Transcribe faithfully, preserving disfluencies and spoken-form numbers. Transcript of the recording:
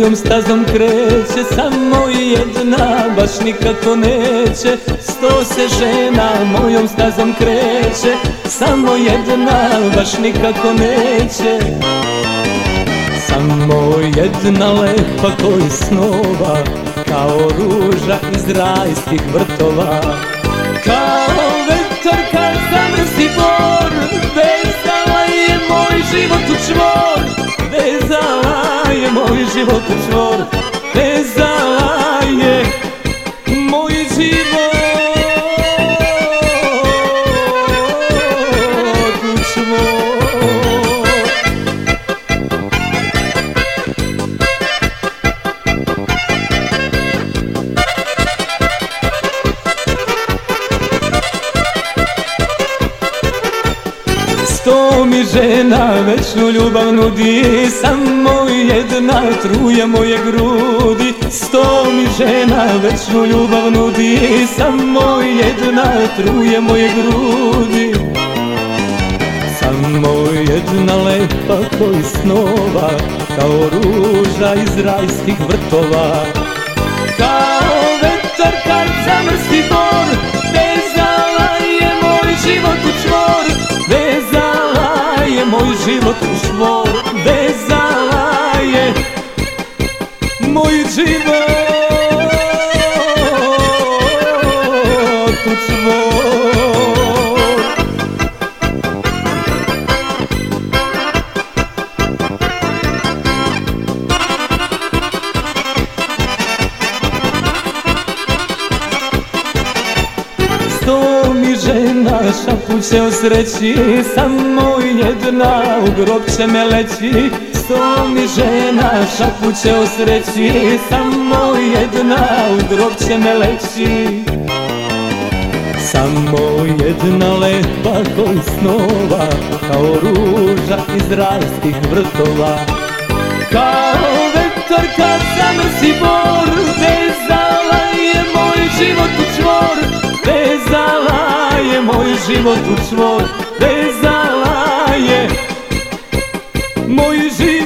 mojom stazom kreće, samo jedna, baš nikako neće. Sto se žena mojom stazom kreće, samo jedna, baš nikako neće. Samo jedna lepa koji snova, kao ruža iz rajskih vrtova. Kao vetar kad zamrsi bor, vezala je moj život u čvor. Vezala je moj život u čvor, vezala je moj život u čvor. Sto mi žena večnu ljubav nudi, samo jedna truje moje grudi. Sto mi žena večnu ljubav nudi, samo jedna truje moje grudi. Samo jedna lepa koji snova, kao ruža iz rajskih vrtova. Kao vetar kad zamrsi bor, vezala je moj život u čvor. Vezala je moj život u čvor, vezala je moj život u čvor. Sto mi žena šapuće o sreći, samo jedna u grob će me leći. Sto mi žena šapuće o sreći, samo jedna u grob će me leći. Samo jedna lepa koji snova, kao ruža iz rajskih vrtova. Kao vetar kad zamrsi bor, vezala je moj život u čvor. Vezala je moj život u čvor, vezala je moj život